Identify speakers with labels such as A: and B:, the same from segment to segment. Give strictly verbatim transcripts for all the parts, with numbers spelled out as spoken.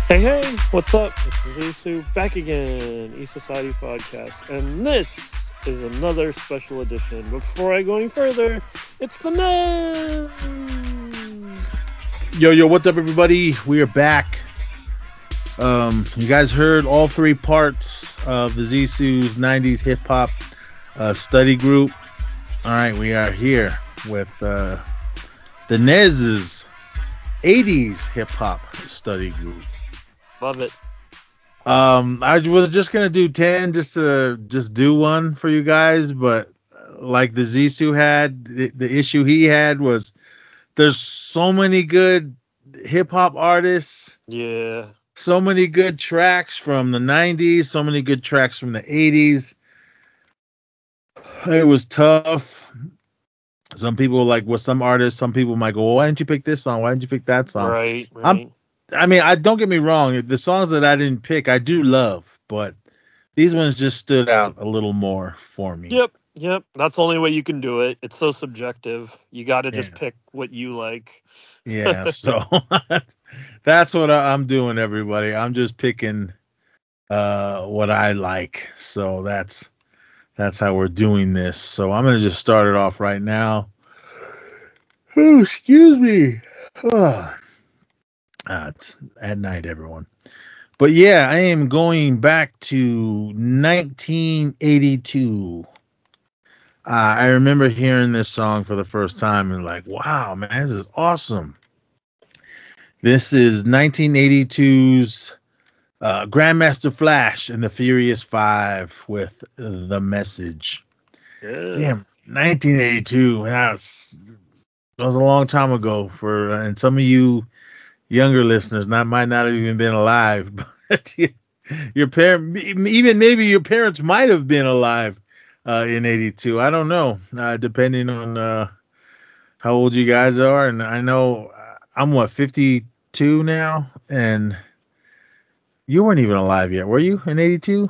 A: Hey, hey, what's up? This is Isu back again, E Society Podcast, and this is another special edition. Before I go any further, it's the news.
B: Yo, yo, what's up, everybody? We are back. Um, you guys heard all three parts of the Zisu's nineties hip hop uh, study group. All right, we are here with uh, the Nez's eighties hip hop study group.
A: Love it.
B: Um, I was just gonna do ten, just to just do one for you guys, but like the Zisu had, the, the issue he had was there's so many good hip hop artists,
A: Yeah.
B: so many good tracks from the nineties, so many good tracks from the eighties. It was tough. Some people like with some artists, some people might go, well, why didn't you pick this song? Why didn't you pick that song?
A: Right, right.
B: I'm, I mean, I don't get me wrong. The songs that I didn't pick, I do love, but these ones just stood out a little more for me.
A: Yep, yep. That's the only way you can do it. It's so subjective. You got to just
B: Yeah.
A: pick what you like.
B: Yeah, so that's what I, I'm doing, everybody. I'm just picking uh, what I like. So that's that's how we're doing this. So I'm gonna just start it off right now. Oh, excuse me. Ah, it's at night, everyone. But yeah, I am going back to nineteen eighty-two. Uh, I remember hearing this song for the first time and like, wow, man, this is awesome. This is nineteen eighty-two's uh, Grandmaster Flash and the Furious Five with The Message.
A: Yeah.
B: Damn, nineteen eighty-two. That was, that was a long time ago for, uh, and some of you younger listeners not might not have even been alive, but your parent, even maybe your parents might have been alive uh, in eighty-two. I don't know, uh, depending on uh, how old you guys are. And I know I'm what, fifty-two now, and you weren't even alive yet, were you, in eighty-two?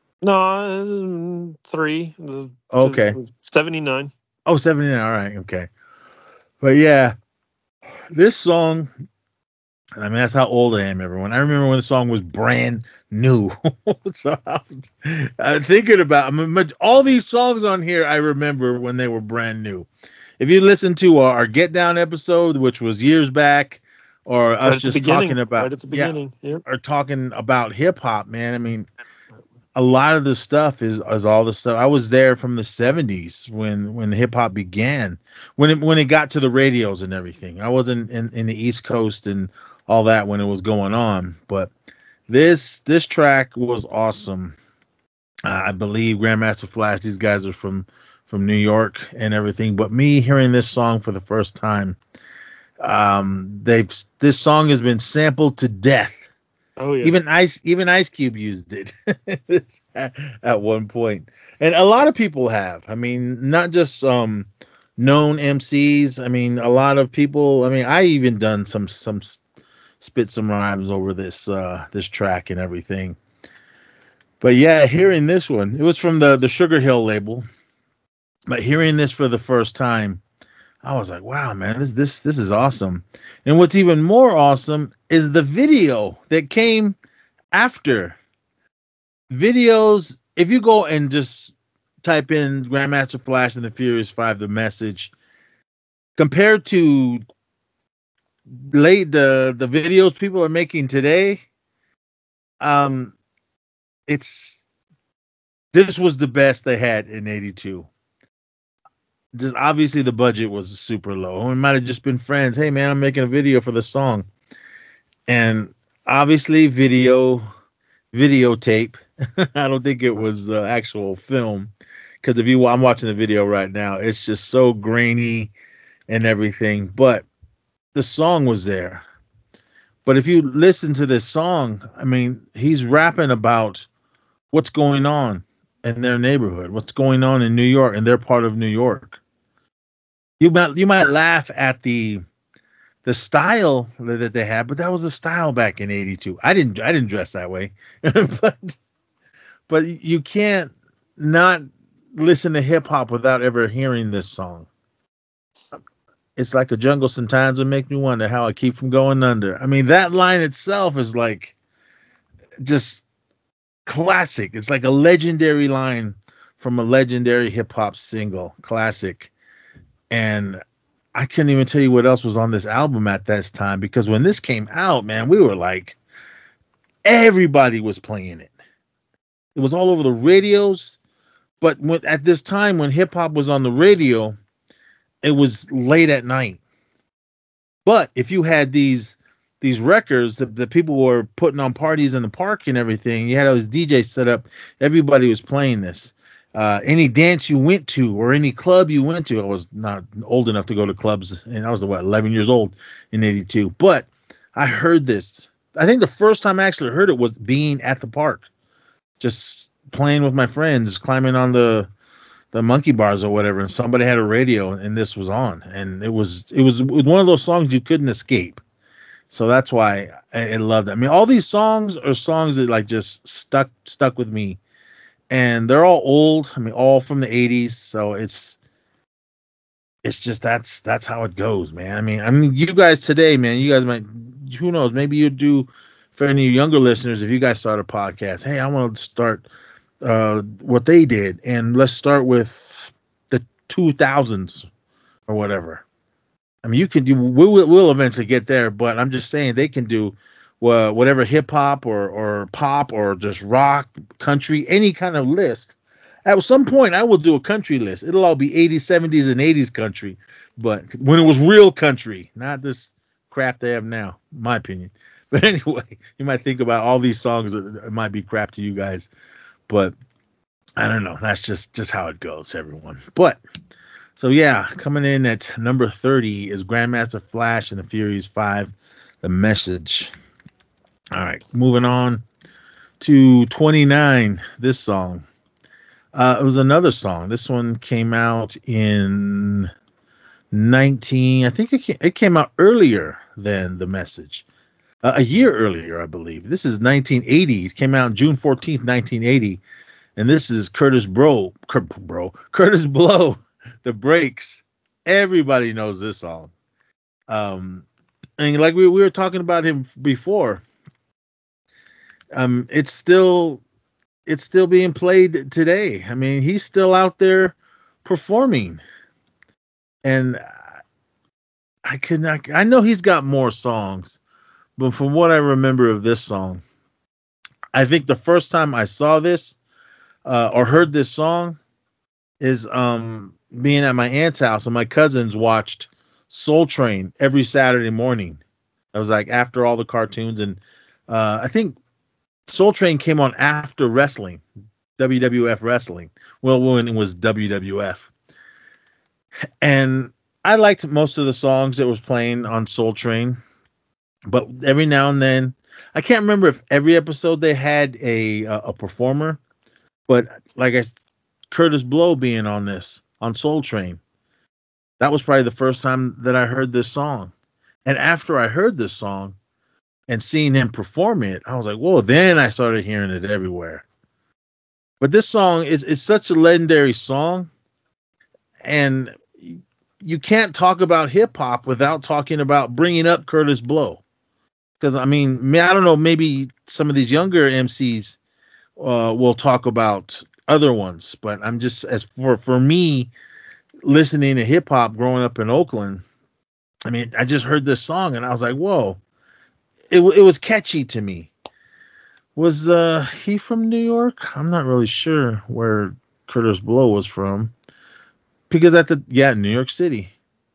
A: No, uh, three.
B: Okay.
A: seventy-nine.
B: Oh, seventy-nine. All right. Okay. But yeah, this song, I mean, that's how old I am, everyone. I remember when the song was brand new. So I was uh, thinking about, I mean, all these songs on here, I remember when they were brand new. If you listen to our, our Get Down episode, which was years back, or
A: Right
B: us
A: at the
B: just
A: beginning.
B: talking about,
A: Right at the
B: yeah,
A: beginning. Yep.
B: or talking about hip hop, man. I mean, a lot of the stuff is, is all the stuff. I was there from the seventies when, when hip hop began, when it, when it got to the radios and everything. I wasn't in, in the East Coast and all that when it was going on, but this, this track was awesome. Uh, I believe Grandmaster Flash, these guys are from, from New York and everything, but me hearing this song for the first time, um, they've, this song has been sampled to death.
A: Oh yeah.
B: Even Ice, even Ice Cube used it at, at one point, and a lot of people have. I mean, not just um, known M Cs. I mean, a lot of people. I mean, I even done some some spit some rhymes over this uh, this track and everything. But yeah, hearing this one, it was from the the Sugar Hill label. But hearing this for the first time, I was like, wow, man, this this this is awesome. And what's even more awesome is the video that came after. Videos, if you go and just type in Grandmaster Flash and the Furious Five, The Message, compared to late the the videos people are making today, um, it's this was the best they had in eighty-two. Just obviously the budget was super low. It might have just been friends. Hey man, I'm making a video for the song, and obviously video, videotape. I don't think it was uh, actual film, because if you, I'm watching the video right now. It's just so grainy and everything. But the song was there. But if you listen to this song, I mean, he's rapping about what's going on in their neighborhood, what's going on in New York, and they're part of New York. You might you might laugh at the the style that they had, but that was the style back in eighty-two. I didn't I didn't dress that way, but but you can't not listen to hip hop without ever hearing this song. It's like a jungle sometimes will make me wonder how I keep from going under. I mean, that line itself is like just classic. It's like a legendary line from a legendary hip hop single, classic. And I couldn't even tell you what else was on this album at that time, because when this came out, man, we were like, everybody was playing it. It was all over the radios. But when, at this time when hip hop was on the radio, it was late at night. But if you had these these records that the people were putting on parties in the park and everything, you had all these D Js set up. Everybody was playing this. Uh, any dance you went to or any club you went to, I was not old enough to go to clubs, and I was what eleven years old in eighty-two. But I heard this. I think the first time I actually heard it was being at the park, just playing with my friends, climbing on the the monkey bars or whatever, and somebody had a radio and this was on, and it was it was one of those songs you couldn't escape. So that's why I, I loved it. I mean, all these songs are songs that like just stuck stuck with me, and they're all old. I mean, all from the eighties. So it's it's just that's that's how it goes, man. I mean, I mean, you guys today, man, you guys might, who knows, maybe you do for any younger listeners. If you guys start a podcast, hey, I want to start uh, what they did, and let's start with the two thousands or whatever. I mean, you can do. We will we'll eventually get there, but I'm just saying they can do uh, whatever hip hop or or pop or just rock, country, any kind of list. At some point, I will do a country list. It'll all be eighties, seventies, and eighties country, but when it was real country, not this crap they have now, in my opinion. But anyway, you might think about all these songs that might be crap to you guys, but I don't know. That's just just how it goes, everyone. But so yeah, coming in at number thirty is Grandmaster Flash and the Furious Five, The Message. All right, moving on to twenty-nine. This song. Uh, it was another song. This one came out in nineteen. I think it came, it came out earlier than The Message. Uh, a year earlier, I believe. This is nineteen eighty. It came out June fourteenth, nineteen eighty. And this is Curtis Bro, Cur, Bro, Curtis Blow, The Breaks. Everybody knows this song. Um, and like we, we were talking about him before, um, it's still it's still being played today. I mean, he's still out there performing. And I could not, I know he's got more songs, but from what I remember of this song, I think the first time I saw this uh, or heard this song is um, being at my aunt's house, and my cousins watched Soul Train every Saturday morning. It was like after all the cartoons, and uh, I think Soul Train came on after wrestling, W W F wrestling. Well, when it was W W F. And I liked most of the songs that was playing on Soul Train, but every now and then, I can't remember if every episode they had a a, a performer, but like I, Curtis Blow being on this on Soul Train, that was probably the first time that I heard this song. And after I heard this song and seeing him perform it, I was like, whoa! Then I started hearing it everywhere. But this song is is such a legendary song, and you can't talk about hip hop without talking about bringing up Curtis Blow. Because, I mean, I don't know, maybe some of these younger M Cs uh, will talk about other ones. But I'm just, as for, for me, listening to hip hop growing up in Oakland, I mean, I just heard this song and I was like, whoa, it, it was catchy to me. Was uh, he from New York? I'm not really sure where Curtis Blow was from. Because at the, yeah, New York City.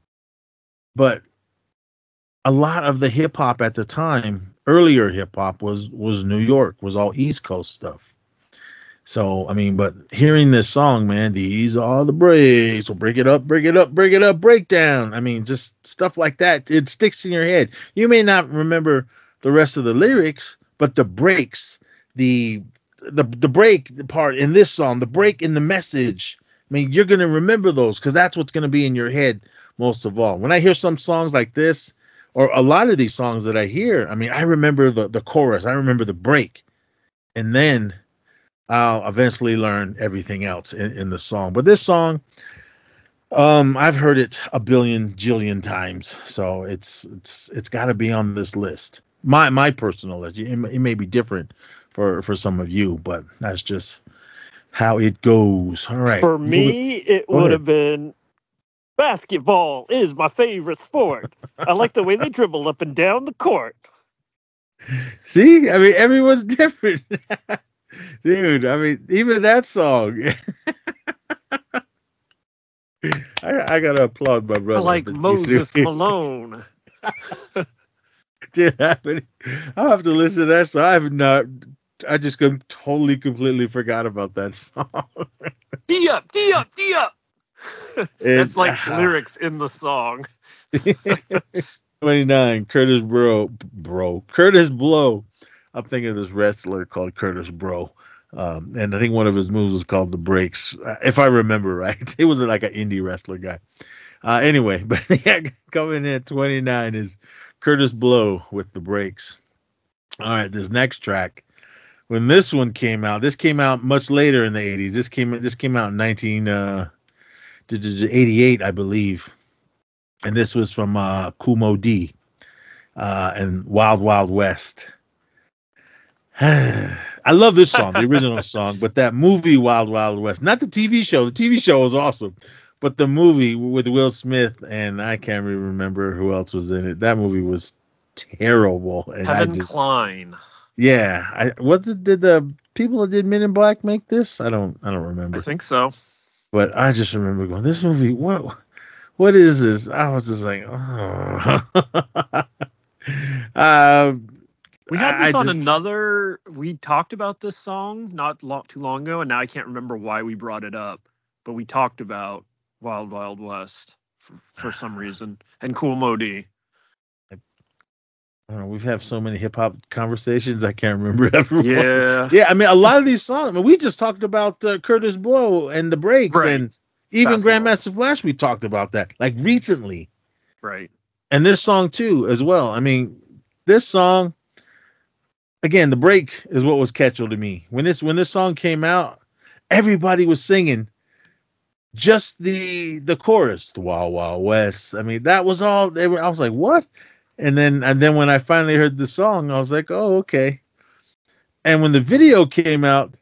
B: But a lot of the hip hop at the time, earlier hip hop was, was New York, was all East Coast stuff. So, I mean, but hearing this song, man, these are the breaks. So break it up, break it up, break it up, break down. I mean, just stuff like that. It sticks in your head. You may not remember the rest of the lyrics, but the breaks, the, the, the break part in this song, the break in the message, I mean, you're going to remember those because that's what's going to be in your head most of all. When I hear some songs like this, or a lot of these songs that I hear, I mean, I remember the, the chorus. I remember the break. And then I'll eventually learn everything else in, in the song. But this song, um, I've heard it a billion, jillion times. So it's it's it's got to be on this list. My my personal list. It, it may be different for for some of you, but that's just how it goes. All right.
A: For me, it
B: Go
A: would
B: ahead.
A: have been basketball is my favorite sport. I like the way they dribble up and down the court.
B: See, I mean, everyone's different, dude. I mean, even that song. I, I gotta applaud my brother.
A: I like
B: but you
A: Moses
B: see-
A: Malone.
B: Dude, I mean, I'll have to listen to that song. I have not. I just com- totally, completely forgot about that song.
A: D up, D up, D up. That's
B: It's
A: like
B: uh,
A: lyrics in the song.
B: twenty-nine. Curtis Bro, bro, Curtis Blow. I'm thinking of this wrestler called Curtis Bro, um, and I think one of his moves was called the breaks, uh, if I remember right. He was like an indie wrestler guy. Uh, anyway, but yeah, coming in at twenty-nine is Curtis Blow with the breaks. All right, this next track. When this one came out, this came out much later in the eighties. This came this came out in nineteen eighty-eight, I believe, and this was from uh, Kool Moe Dee uh, and Wild Wild West. I love this song, the original song, but that movie Wild Wild West, not the T V show. The T V show was awesome, but the movie with Will Smith and I can't really remember who else was in it. That movie was terrible. And
A: Kevin
B: I just,
A: Kline.
B: Yeah, I what did, did the people that did Men in Black make this? I don't I don't remember.
A: I think so.
B: But I just remember going, this movie, what what is this? I was just like, oh. um,
A: We had
B: I
A: this on
B: just-
A: another. We talked about this song not long, too long ago, and now I can't remember why we brought it up. But we talked about Wild Wild West for, for some reason, and Kool Moe Dee.
B: I don't know, we've had so many hip hop conversations, I can't remember everyone.
A: Yeah,
B: Yeah, I mean, a lot of these songs. I mean, we just talked about uh, Curtis Blow and the breaks,
A: Right.
B: and even
A: Basketball.
B: Grandmaster Flash. We talked about that like recently,
A: right.
B: and this song too as well. I mean, this song again, the break is what was catchful to me when this when this song came out. Everybody was singing just the the chorus, the Wild Wild West. I mean, that was all they were. I was like, what? And then and then when I finally heard the song, I was like, oh, okay. And when the video came out,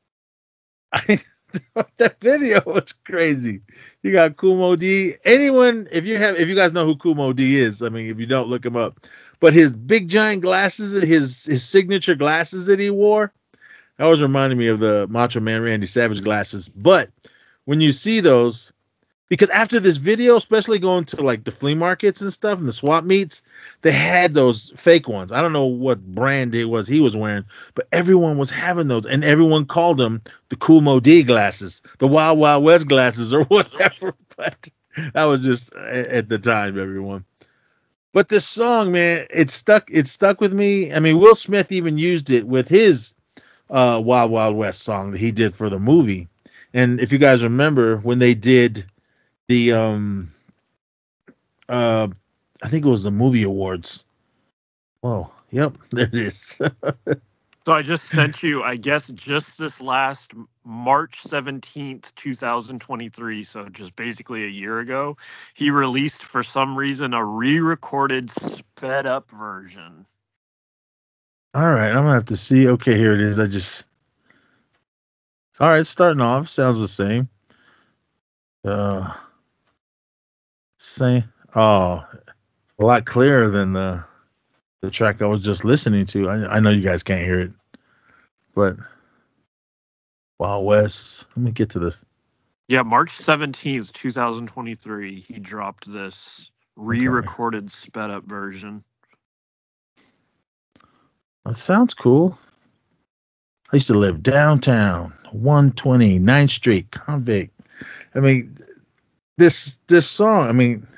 B: I, that video was crazy. You got Kool Moe Dee. Anyone, if you have, if you guys know who Kool Moe Dee is, I mean, if you don't, look him up. But his big giant glasses, his his signature glasses that he wore, that always reminded me of the Macho Man Randy Savage glasses. But when you see those, because after this video, especially going to like the flea markets and stuff and the swap meets, they had those fake ones. I don't know what brand it was he was wearing, but everyone was having those, and everyone called them the Kool Moe Dee glasses, the Wild Wild West glasses, or whatever. But that was just at the time, everyone. But this song, man, it stuck. It stuck with me. I mean, Will Smith even used it with his uh, Wild Wild West song that he did for the movie. And if you guys remember when they did the um uh I think it was the movie awards. Whoa, yep, there it is.
A: So I just sent you, I guess, just this last March seventeenth, twenty twenty-three, so just basically a year ago, he released, for some reason, a re-recorded sped-up version.
B: All right, I'm gonna have to see. Okay, here it is. I just all right, starting off sounds the same. Uh, same. Oh, a lot clearer than the the track I was just listening to. I, I know you guys can't hear it, but Wild West. Let me get to this.
A: Yeah, March seventeenth, twenty twenty-three, he dropped this re-recorded sped-up version.
B: That sounds cool. I used to live downtown, one twenty ninth Street, Convict. I mean, this this song. I mean,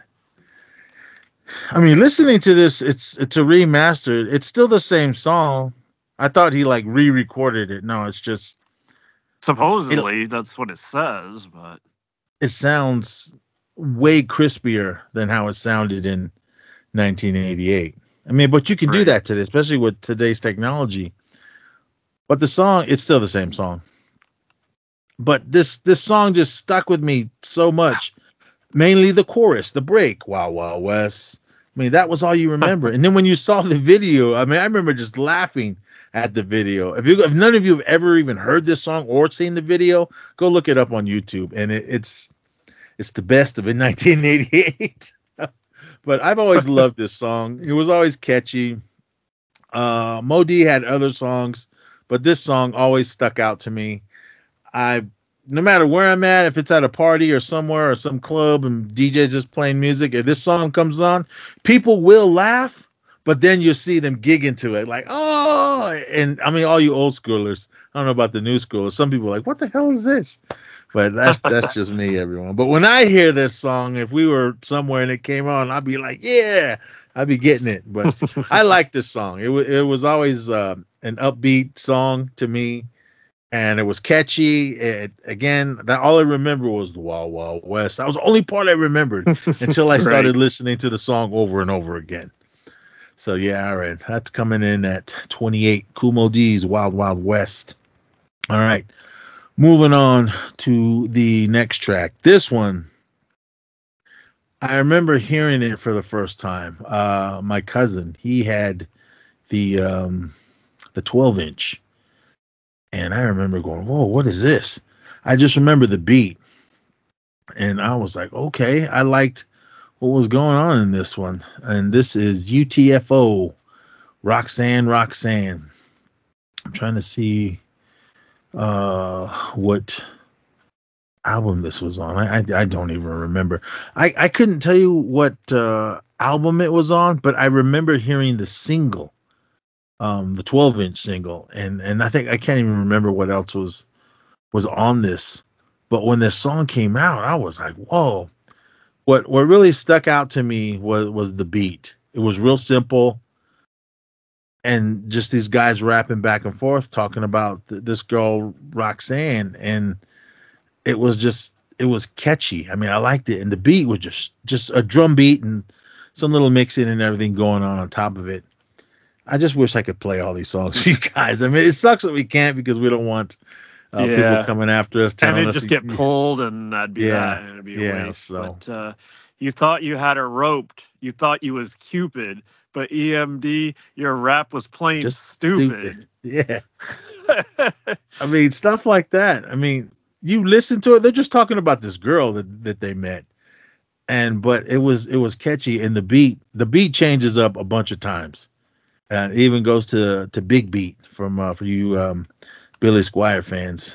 B: I mean, listening to this, it's it's a remastered. It's still the same song. I thought he like re-recorded it. No, it's just
A: Supposedly, that's what it says, but
B: it sounds way crispier than how it sounded in nineteen eighty-eight. I mean, but you can do
A: Right.
B: that today, especially with today's technology. But the song, it's still the same song. But this this song just stuck with me so much. Mainly the chorus, the break, Wild Wild West. I mean, that was all you remember. And then when you saw the video, I mean, I remember just laughing at the video. If you if none of you have ever even heard this song or seen the video, go look it up on YouTube, and it, it's it's the best of it, nineteen eighty-eight. But I've always loved this song. It was always catchy. Uh, Mo D had other songs, but this song always stuck out to me. I, no matter where I'm at, if it's at a party or somewhere or some club and D J just playing music, if this song comes on, people will laugh, but then you'll see them gig into it, like, oh, and I mean, all you old schoolers, I don't know about the new schoolers. Some people are like, what the hell is this? But that's that's just me, everyone. But when I hear this song, if we were somewhere and it came on, I'd be like, yeah, I'd be getting it. But I like this song. It, w- it was always uh, an upbeat song to me, and it was catchy. It, again, that all I remember was the Wild Wild West. That was the only part I remembered until I started right. listening to the song over and over again. So, yeah, all right. That's coming in at twenty-eight. Kool Moe Dee's Wild Wild West. All right. Moving on to the next track. This one, I remember hearing it for the first time. Uh, my cousin, he had the um, the twelve inch, and I remember going, "Whoa, what is this?" I just remember the beat, and I was like, "Okay." I liked what was going on in this one, and this is U T F O, Roxanne, Roxanne. I'm trying to see uh what album this was on. I, I I don't even remember. I I couldn't tell you what uh album it was on, but I remember hearing the single, um the twelve inch single, and and I think I can't even remember what else was was on this. But when this song came out, I was like, whoa. What what really stuck out to me was was the beat. It was real simple. And just these guys rapping back and forth, talking about th- this girl, Roxanne. And it was just, it was catchy. I mean, I liked it. And the beat was just, just a drum beat and some little mixing and everything going on on top of it. I just wish I could play all these songs for you guys. I mean, it sucks that we can't because we don't want uh, yeah. people coming after us.
A: And it'd
B: us
A: just to, get pulled and that'd be
B: yeah,
A: that. And it'd be a
B: yeah,
A: waste.
B: So.
A: But uh, you thought you had her roped. You thought you was Cupid. But E M D, your rap was plain
B: just
A: stupid.
B: stupid. Yeah. I mean, stuff like that. I mean, you listen to it, they're just talking about this girl that, that they met. And but it was it was catchy, and the beat, the beat changes up a bunch of times. And it even goes to to Big Beat from uh, for you um, Billy Squier fans.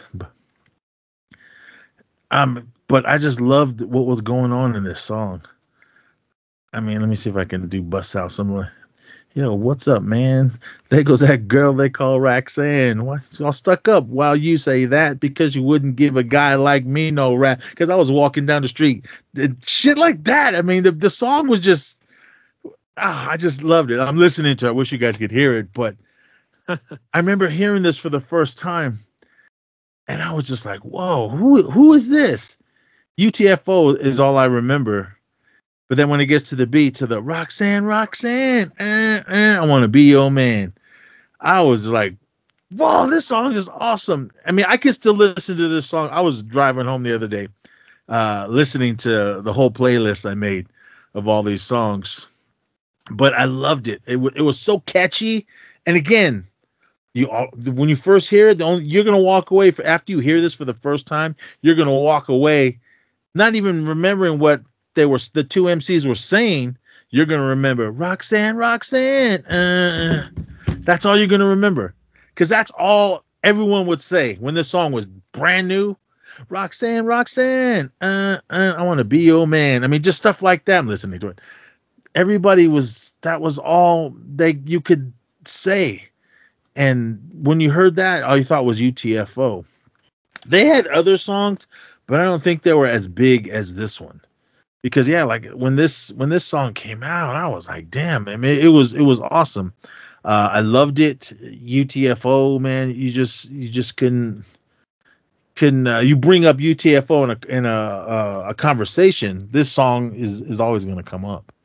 B: Um, but I just loved what was going on in this song. I mean, let me see if I can do bust out somewhere. Yo, what's up, man? There goes that girl they call Roxanne. Why all stuck up while you say that because you wouldn't give a guy like me no rap? Because I was walking down the street, shit like that. I mean, the the song was just, ah, I just loved it. I'm listening to it. I wish you guys could hear it, but I remember hearing this for the first time, and I was just like, whoa, who who is this? U T F O is all I remember. But then when it gets to the beat, to the Roxanne, Roxanne, eh, eh, I want to be your man. I was like, whoa, this song is awesome. I mean, I can still listen to this song. I was driving home the other day, uh, listening to the whole playlist I made of all these songs. But I loved it. It, w- it was so catchy. And again, you all, when you first hear it, the only, you're going to walk away, for, after you hear this for the first time, you're going to walk away not even remembering what they were the two M Cs were saying. You're gonna remember Roxanne, Roxanne. Uh, that's all you're gonna remember, because that's all everyone would say when this song was brand new. Roxanne, Roxanne. Uh, uh, I want to be your man. I mean, just stuff like that. I'm listening to it. Everybody was. That was all they you could say. And when you heard that, all you thought was U T F O. They had other songs, but I don't think they were as big as this one. Because yeah, like when this when this song came out, I was like, damn, I mean, it was it was awesome. Uh, I loved it. U T F O, man, you just you just couldn't couldn't uh, you bring up U T F O in a in a uh, a conversation. This song is is always going to come up.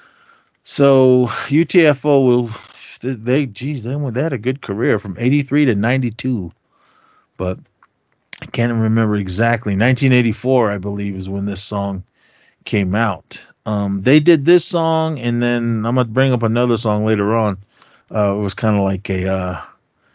B: So U T F O will they geez they they had a good career from eighty-three to ninety-two, but I can't remember exactly. nineteen eighty-four, I believe, is when this song came out. Um, they did this song, and then I'm gonna bring up another song later on. Uh, it was kind of like a uh,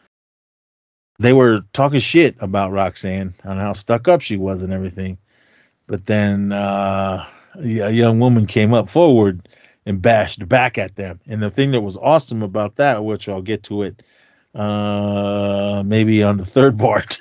B: they were talking shit about Roxanne on how stuck up she was and everything. But then uh, a young woman came up forward and bashed back at them. And the thing that was awesome about that, which I'll get to it uh, maybe on the third part.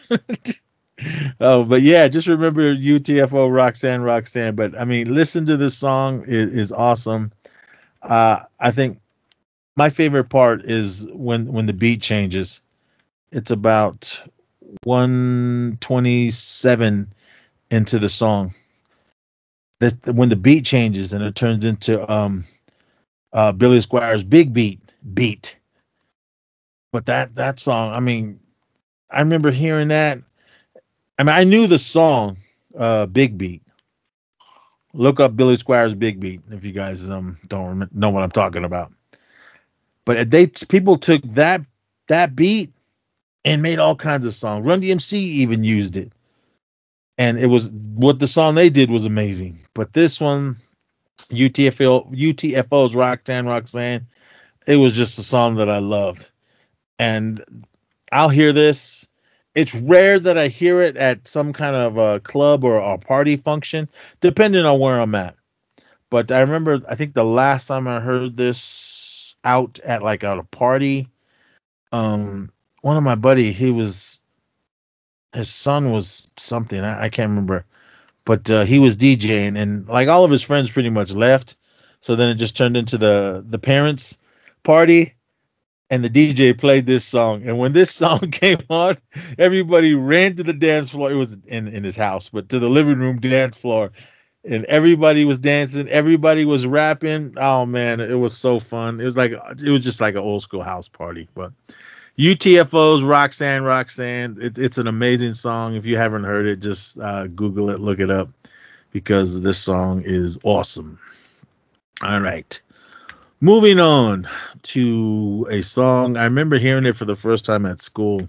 B: Oh, but yeah, just remember U T F O, Roxanne, Roxanne. But I mean, listen to this song; it is awesome. Uh, I think my favorite part is when when the beat changes. It's about one twenty-seven into the song. This, when the beat changes and it turns into um, uh, Billy Squires' big beat beat. But that that song, I mean, I remember hearing that. I mean, I knew the song, uh, Big Beat. Look up Billy Squires' Big Beat if you guys um don't rem- know what I'm talking about. But they people took that that beat and made all kinds of songs. Run D M C even used it, and it was what the song they did was amazing. But this one, U T F O U T F O's Roxanne Roxanne, it was just a song that I loved, and I'll hear this. It's rare that I hear it at some kind of a club or a party function, depending on where I'm at. But I remember, I think the last time I heard this out at like at a party, um, one of my buddy, he was his son was something I, I can't remember, but uh, he was DJing, and like all of his friends pretty much left, so then it just turned into the the parents' party. And the D J played this song. And when this song came on, everybody ran to the dance floor. It was in, in his house, but to the living room dance floor. And everybody was dancing. Everybody was rapping. Oh, man, it was so fun. It was like, it was just like an old school house party. But U T F O's Roxanne, Roxanne, it, it's an amazing song. If you haven't heard it, just uh, Google it, look it up, because this song is awesome. All right. Moving on to a song. I remember hearing it for the first time at school,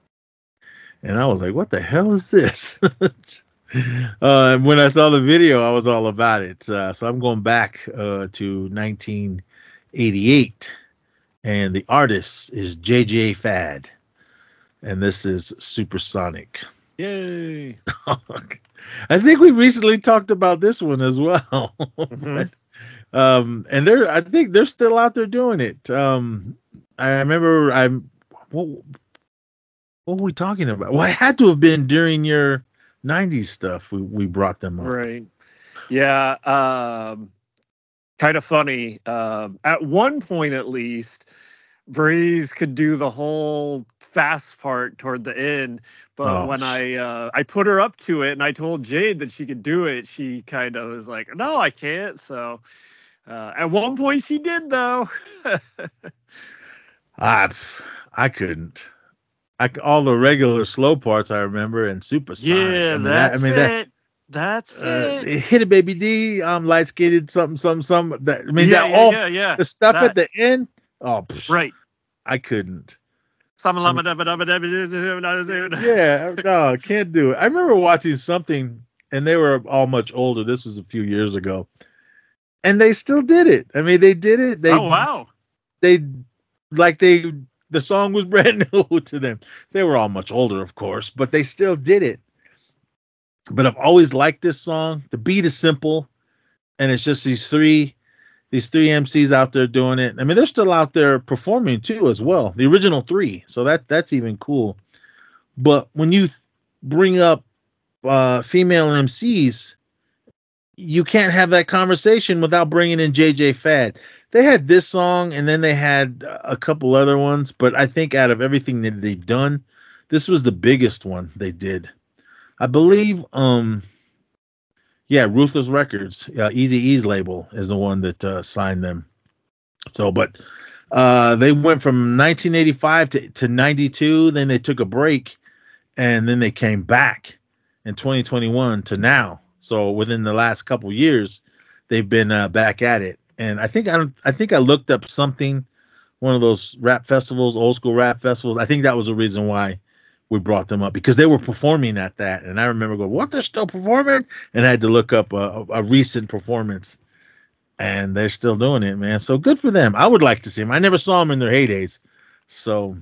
B: and I was like, what the hell is this? uh, when I saw the video, I was all about it. Uh, so I'm going back uh, to nineteen eighty-eight, and the artist is J J Fad, and this is Supersonic.
A: Yay!
B: I think we recently talked about this one as well. Mm-hmm. Um, and they're, I think they're still out there doing it. Um, I remember I'm, what, what were we talking about? Well, it had to have been during your nineties stuff. We, we brought them up.
A: Right. Yeah. Um, kind of funny. Um, at one point, at least, Breeze could do the whole fast part toward the end, but oh, when I uh, I put her up to it and I told Jade that she could do it, she kind of was like, "No, I can't." So uh, at one point she did, though.
B: I I couldn't. I all the regular slow parts I remember, and Supersonic.
A: Yeah,
B: I mean,
A: that's
B: that, I mean,
A: it.
B: That,
A: That's
B: uh,
A: it.
B: Hit it, baby D. I'm light skated, something, something, something. That I mean,
A: yeah,
B: that
A: yeah,
B: all
A: yeah, yeah.
B: the stuff
A: that.
B: at the end. Oh, pff,
A: right.
B: I couldn't.
A: Yeah,
B: no, I can't do it. I remember watching something, and they were all much older. This was a few years ago, and they still did it. I mean, they did it. They,
A: oh wow!
B: They like they the song was brand new to them. They were all much older, of course, but they still did it. But I've always liked this song. The beat is simple, and it's just these three. These three M Cs out there doing it. I mean, they're still out there performing too, as well. The original three, so that that's even cool. But when you th- bring up uh, female M Cs, you can't have that conversation without bringing in J J Fad. They had this song, and then they had a couple other ones. But I think out of everything that they've done, this was the biggest one they did. I believe. Um, Yeah, Ruthless Records, uh, Eazy-E's label is the one that uh, signed them. So, but uh, they went from nineteen eighty-five to, to ninety-two, then they took a break, and then they came back in twenty twenty-one to now. So within the last couple years, they've been uh, back at it. And I think I I think I looked up something, one of those rap festivals, old school rap festivals. I think that was the reason why we brought them up, because they were performing at that. And I remember going, what, they're still performing? And I had to look up a, a recent performance, and they're still doing it, man. So good for them. I would like to see them. I never saw them in their heydays. So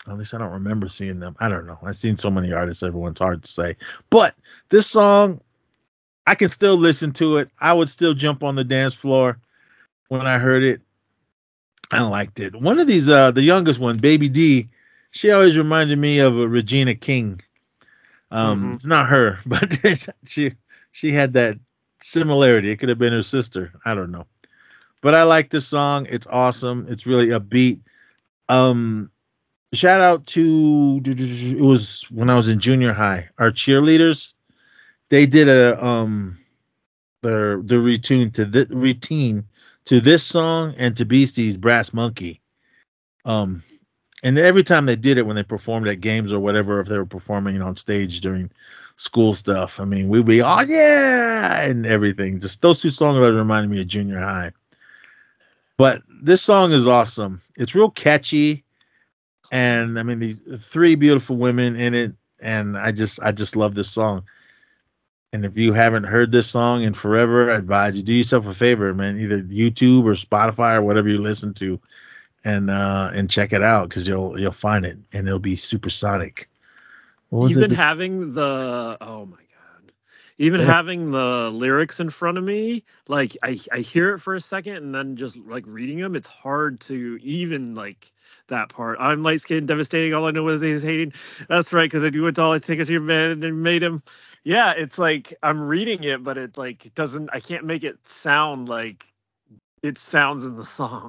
B: At least I don't remember seeing them. I don't know. I've seen so many artists, everyone's hard to say. But this song, I can still listen to it. I would still jump on the dance floor when I heard it. I liked it. One of these, uh, the youngest one, Baby D, she always reminded me of a Regina King. Um,
A: Mhm.
B: It's not her, but she she had that similarity. It could have been her sister. I don't know. But I like this song. It's awesome. It's really upbeat. Um, Shout out to it was when I was in junior high. Our cheerleaders, they did a um their the retune to the routine to this song and to Beastie's Brass Monkey. Um, and every time they did it when they performed at games or whatever, if they were performing on stage during school stuff, I mean, we'd be oh yeah and everything. Just those two songs always reminded me of junior high. But this song is awesome. It's real catchy. And I mean, the three beautiful women in it, and I just, I just love this song. And if you haven't heard this song in forever, I advise you do yourself a favor, man. Either YouTube or Spotify or whatever you listen to, and uh, and check it out because you'll you'll find it, and it'll be supersonic. What was
A: Even
B: it?
A: having the oh my god, even
B: Yeah.
A: having the lyrics in front of me, like I I hear it for a second and then just like reading them, it's hard to even like that part. I'm light skinned, devastating. All I know is he's hating. That's right, because I do it all. I take it to your man and made him. Yeah, it's like I'm reading it, but it like doesn't. I can't make it sound like it sounds in the song.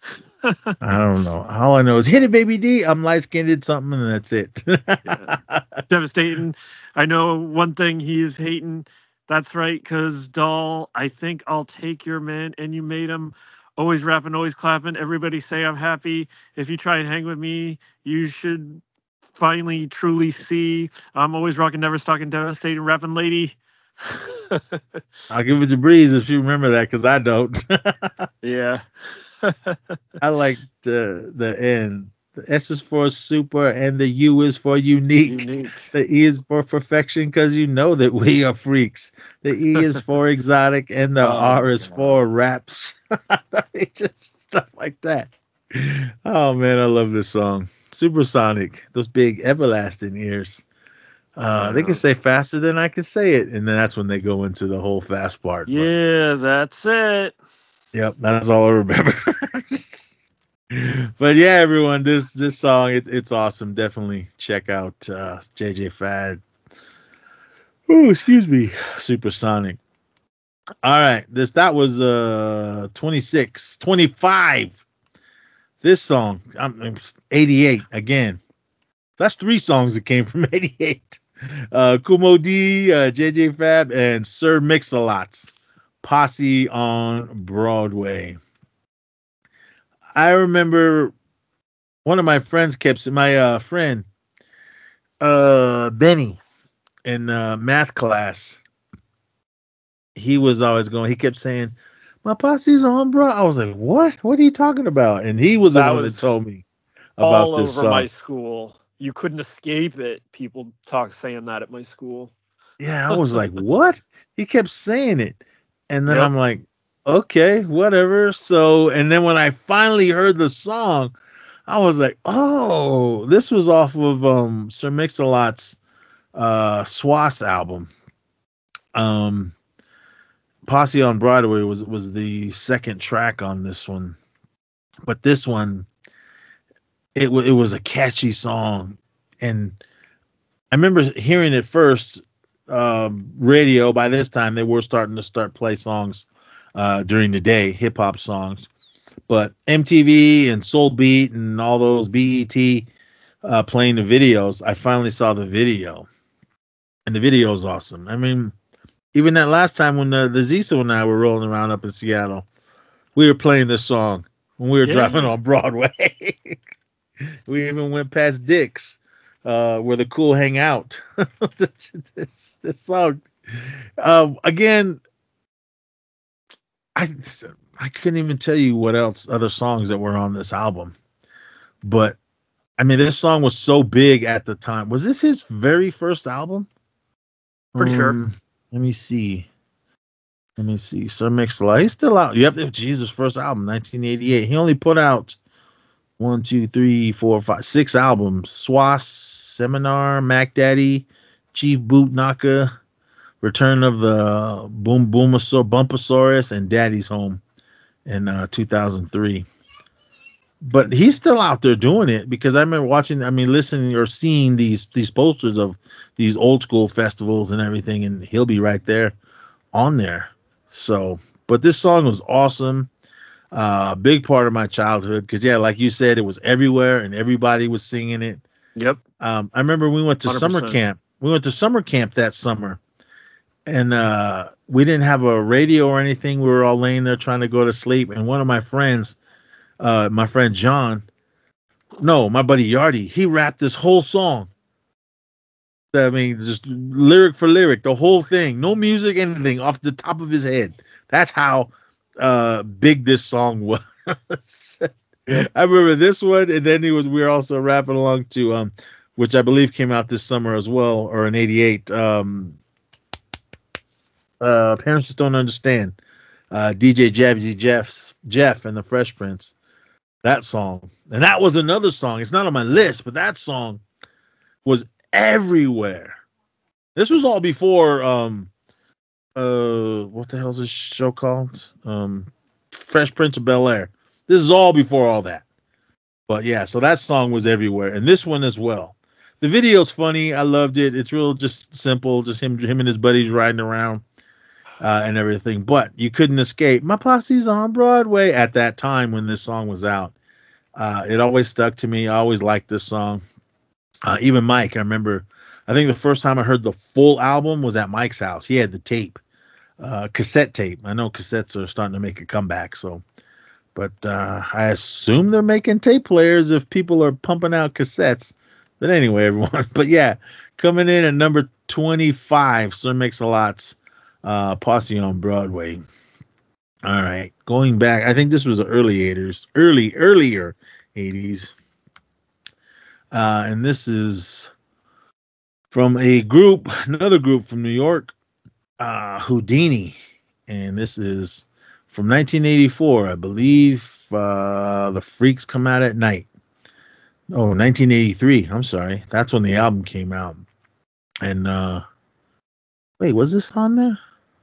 B: I don't know. All I know is hit it, baby D. I'm light skinned, did something, and that's it.
A: Yeah. Devastating. I know one thing he is hating. That's right, because doll, I think I'll take your man, and you made him. Always rapping, always clapping. Everybody say I'm happy. If you try and hang with me, you should finally truly see I'm always rocking, never stalking, devastating, rapping lady.
B: I'll give it to Breeze if you remember that because I don't.
A: Yeah.
B: I like the the end. The S is for super and the U is for unique.
A: Unique.
B: The E is for perfection because you know that we are freaks. The E is for exotic and the
A: Oh,
B: R is
A: God.
B: for raps. Just stuff like that. Oh man, I love this song. Supersonic. Those big everlasting ears. Uh, they can
A: Yeah.
B: say faster than I can say it, and then that's when they go into the whole fast part. But,
A: Yeah, that's it.
B: yep, that's all I remember. But yeah, everyone, this this song it, it's awesome. Definitely check out uh, J J Fad. Oh, excuse me, Supersonic. All right, this that was uh twenty-six, twenty-five. This song, I'm, I'm eighty-eight again. That's three songs that came from eighty-eight. Uh, Kumo D, uh, J J Fab, and Sir Mix-a-Lot's Posse on Broadway. I remember one of my friends kept my uh, friend uh, Benny in uh, math class. He was always going. He kept saying, "My posse's on, bro." I was like, "What? What are you talking about?" And he was the
A: That
B: one
A: was
B: that told me
A: all
B: about this
A: over my
B: song.
A: school. You couldn't escape it. People talk saying that at my school.
B: Yeah, I was like, "What?" He kept saying it, and then
A: Yep.
B: I'm like, "Okay, whatever." So, and then when I finally heard the song, I was like, "Oh, this was off of um, Sir Mix-a-Lot's uh, Swass album." Um, Posse on Broadway was was the second track on this one, but this one it w- it was a catchy song, and I remember hearing it first um, radio. By this time, they were starting to start play songs uh, during the day, hip hop songs, but M T V and Soul Beat and all those B E T uh, playing the videos. I finally saw the video, and the video is awesome. I mean. Even that last time when the, the Ziso and I were rolling around up in Seattle, we were playing this song when we were
A: Yeah.
B: driving on Broadway. We even went past Dick's, uh, where the cool hang out. this, this song. Um, again, I I couldn't even tell you what else other songs that were on this album. But I mean, this song was so big at the time. Was this his very first album?
A: Pretty sure.
B: Um, Let me see. Let me see. Sir Mix-a-Lot. He's still out. Yep, Jesus' first album, nineteen eighty-eight. He only put out one, two, three, four, five, six albums. Swass, Seminar, Mac Daddy, Chief Bootnaka, Return of the Boom Boomasaur, Bumpasaurus, and Daddy's Home in uh, two thousand three. But he's still out there doing it, because I remember watching, I mean, listening or seeing these these posters of these old school festivals and everything, and he'll be right there on there. So, but this song was awesome. A uh, big part of my childhood, because yeah, like you said, it was everywhere and everybody was singing it.
A: Yep.
B: Um, I remember we went to
A: one hundred percent.
B: summer camp. We went to summer camp that summer, and uh, we didn't have a radio or anything. We were all laying there trying to go to sleep, and one of my friends, uh, my friend John, no, my buddy Yardy, he rapped this whole song. I mean, just lyric for lyric, the whole thing, no music, anything, off the top of his head. That's how uh, big this song was. I remember this one, and then he was. We were also rapping along to, um, which I believe came out this summer as well, or in eighty-eight. Um, uh, Parents Just Don't Understand. Uh, D J Jazzy Jeff's Jeff and the Fresh Prince. That song, and that was another song. It's not on my list, but that song was everywhere. This was all before um uh what the hell is this show called? Um Fresh Prince of Bel-Air. This is all before all that. But yeah, so that song was everywhere, and this one as well. The video's funny. I loved it. It's real just simple, just him him and his buddies riding around uh and everything. But you couldn't escape My Posse's on Broadway at that time when this song was out. Uh it always stuck to me. I always liked this song. Uh, even Mike, I remember, I think the first time I heard the full album was at Mike's house. He had the tape, uh, cassette tape. I know cassettes are starting to make a comeback, so, but uh, I assume they're making tape players if people are pumping out cassettes. But anyway, everyone, but yeah, coming in at number twenty-five, Sir Mix-a-Lot's uh, Posse on Broadway. All right, going back, I think this was the early eighties, early, earlier eighties. Uh, and this is from a group, another group from New York, uh, Houdini. And this is from nineteen eighty-four, I believe. Uh, the Freaks Come Out at Night. Oh, nineteen eighty-three. I'm sorry. That's when the album came out. And uh, wait, was this on there?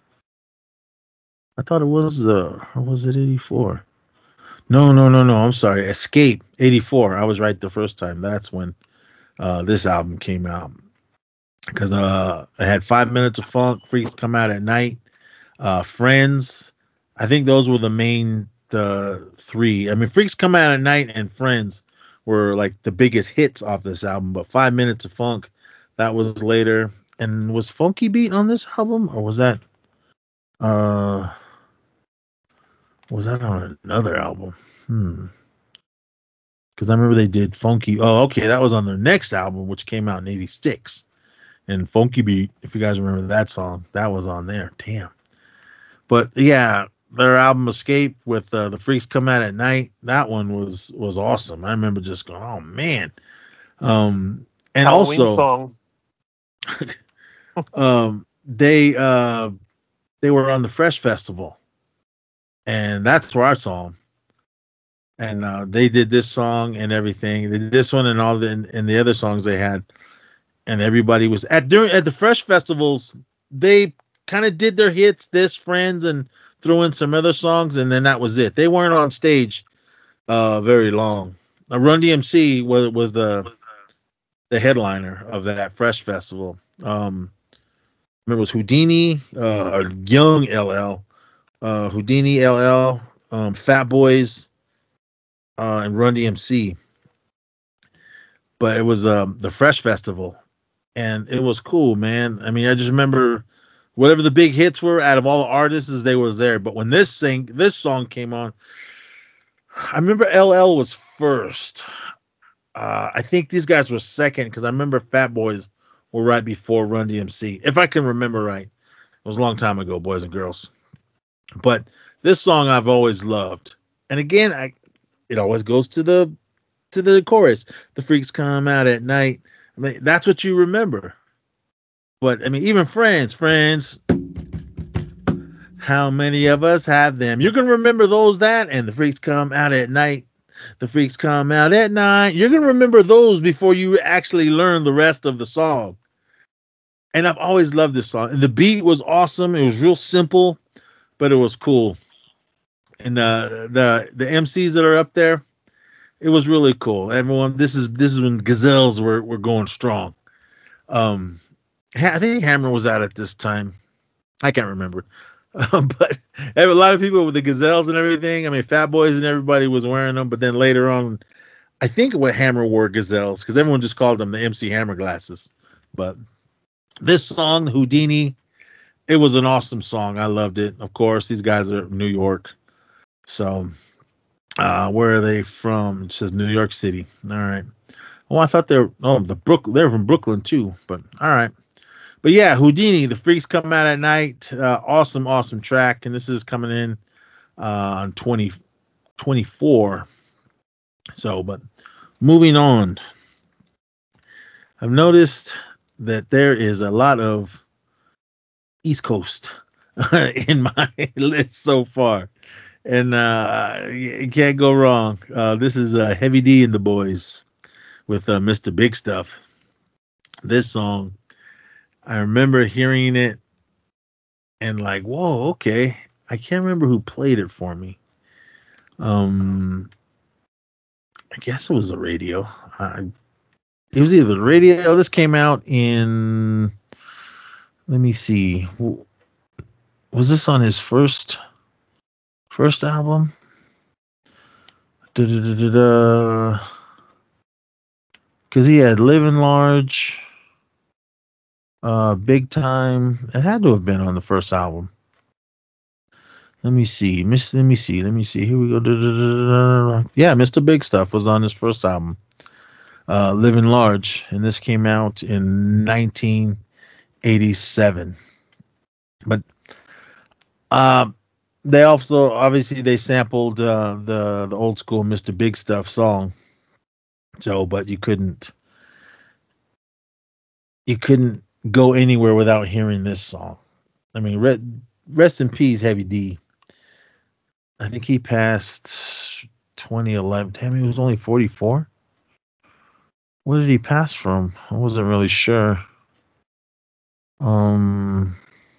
B: I thought it was, uh, or was it eighty-four? No, no, no, no. I'm sorry. Escape, eighty-four. I was right the first time. That's when uh, this album came out. Because uh, I had Five Minutes of Funk, Freaks Come Out at Night, uh, Friends. I think those were the main the three. I mean, Freaks Come Out at Night and Friends were like the biggest hits off this album. But Five Minutes of Funk, that was later. And was Funky Beat on this album? Or was that... Uh, was that on another album? Hmm. Because I remember they did Funky. Oh, okay. That was on their next album, which came out in eighty-six. And Funky Beat, if you guys remember that song, that was on there. Damn. But yeah, their album Escape with uh, the Freaks Come Out at Night, that one was was awesome. I remember just going, oh, man. Um, and
A: Halloween
B: also,
A: song.
B: um, they uh, they were on the Fresh Festival. And that's where I saw them. And uh, they did this song and everything. They did this one and all the and, and the other songs they had. And everybody was at during at the Fresh Festivals. They kind of did their hits, this Friends, and threw in some other songs, and then that was it. They weren't on stage uh, very long. Now, Run D M C was was the the headliner of that Fresh Festival. Um, remember it was Houdini, uh, or Young L L. Uh, Houdini, L L, um, Fat Boys, uh, and Run D M C. But it was um, the Fresh Festival, and it was cool, man. I mean, I just remember whatever the big hits were out of all the artists, they was there. But when this thing, this song came on, I remember L L was first. Uh, I think these guys were second because I remember Fat Boys were right before Run D M C, if I can remember right. It was a long time ago, boys and girls. But this song I've always loved, and again, I it always goes to the to the chorus. The Freaks Come Out at Night. I mean, that's what you remember. But I mean, even Friends, Friends. How many of us have them? You can remember those that and the Freaks Come Out at Night. The freaks come out at night. You're gonna remember those before you actually learn the rest of the song. And I've always loved this song. And the beat was awesome. It was real simple, but it was cool. And uh, the the M Cs that are up there, it was really cool. Everyone, this is this is when Gazelles were were going strong. Um, I think Hammer was out at this time. I can't remember. Um, but a lot of people with the Gazelles and everything. I mean, Fat Boys and everybody was wearing them. But then later on, I think what Hammer wore Gazelles because everyone just called them the M C Hammer glasses. But this song, Houdini, it was an awesome song. I loved it. Of course, these guys are New York. So, uh, where are they from? It says New York City. All right. Oh, I thought they're oh the Brook. They're from Brooklyn too. But all right. But yeah, Houdini, the freaks come out at night. Uh, awesome, awesome track. And this is coming in uh, on twenty twenty-four. So, but moving on. I've noticed that there is a lot of East Coast in my list so far. And uh, you can't go wrong. Uh, this is uh, Heavy D and the Boys with uh, Mister Big Stuff. This song, I remember hearing it and like, whoa, okay. I can't remember who played it for me. Um, I guess it was the radio. Uh, it was either the radio. This came out in, let me see. Was this on his first first album? Because he had Living Large. Uh, Big Time. It had to have been on the first album. Let me see. Miss. Let me see. Let me see. Here we go. Yeah, Mister Big Stuff was on his first album, uh, Living Large, and this came out in nineteen eighty-seven. But uh, they also obviously they sampled uh, the the old school Mister Big Stuff song. So, but you couldn't. You couldn't go anywhere without hearing this song. I mean, rest, rest in peace, Heavy D. I think he passed twenty eleven. Damn, he was only forty-four. Where did he pass from? I wasn't really sure. Um,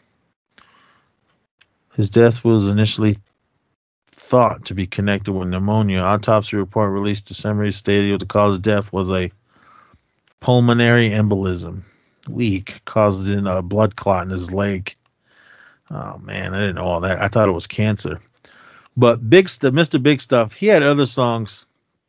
B: his death was initially thought to be connected with pneumonia. Autopsy report released December stated the cause of death was a pulmonary embolism. Weak, causing a blood clot in his leg. Oh man, I didn't know all that. I thought it was cancer. But Big Stuff, Mister Big Stuff, he had other songs.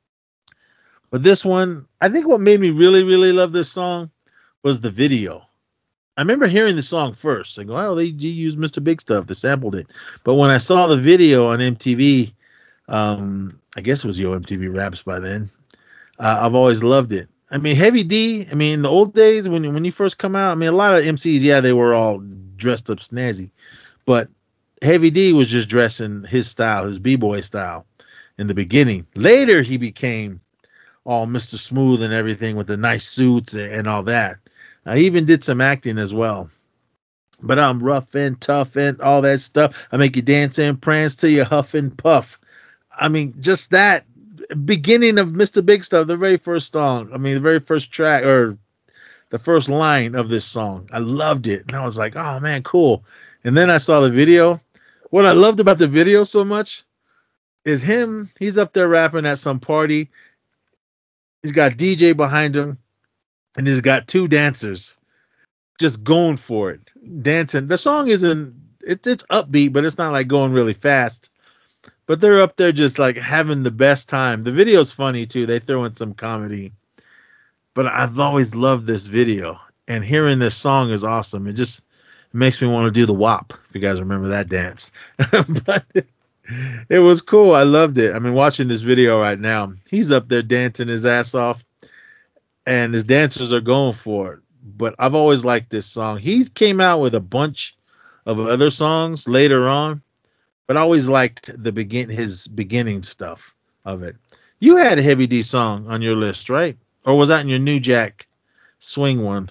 B: But this one, I think what made me really, really love this song was the video. I remember hearing the song first. I go, oh, they used Mister Big Stuff. They sampled it. But when I saw the video on M T V, um, I guess it was Yo M T V Raps by then, uh, I've always loved it. I mean, Heavy D, I mean, in the old days, when, when you first come out, I mean, a lot of M Cs, yeah, they were all dressed up snazzy. But Heavy D was just dressing his style, his B-boy style in the beginning. Later, he became all Mister Smooth and everything with the nice suits and, and all that. I even did some acting as well. But I'm rough and tough and all that stuff. I make you dance and prance till you huff and puff. I mean, just that beginning of Mister Big Stuff, the very first song. I mean, the very first track or the first line of this song. I loved it. And I was like, oh, man, cool. And then I saw the video. What I loved about the video so much is him. He's up there rapping at some party. He's got D J behind him. And he's got two dancers just going for it, dancing. The song isn't, it's, it's upbeat, but it's not like going really fast. But they're up there just like having the best time. The video's funny too. They throw in some comedy. But I've always loved this video. And hearing this song is awesome. It just it makes me want to do the W A P, if you guys remember that dance. But it was cool. I loved it. I mean, watching this video right now, he's up there dancing his ass off. And his dancers are going for it. But I've always liked this song. He came out with a bunch of other songs later on. But I always liked the begin his beginning stuff of it. You had a Heavy D song on your list, right? Or was that in your New Jack Swing one?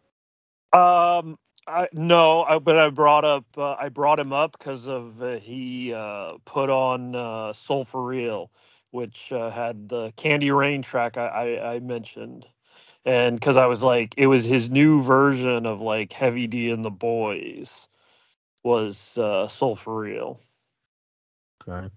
A: Um, I, no, I, but I brought up uh, I brought him up because of uh, he uh, put on uh, Soul for Real, which uh, had the Candy Rain track I, I, I mentioned. And because I was like, it was his new version of like Heavy D and the Boys was uh, Soul for Real.
B: Okay.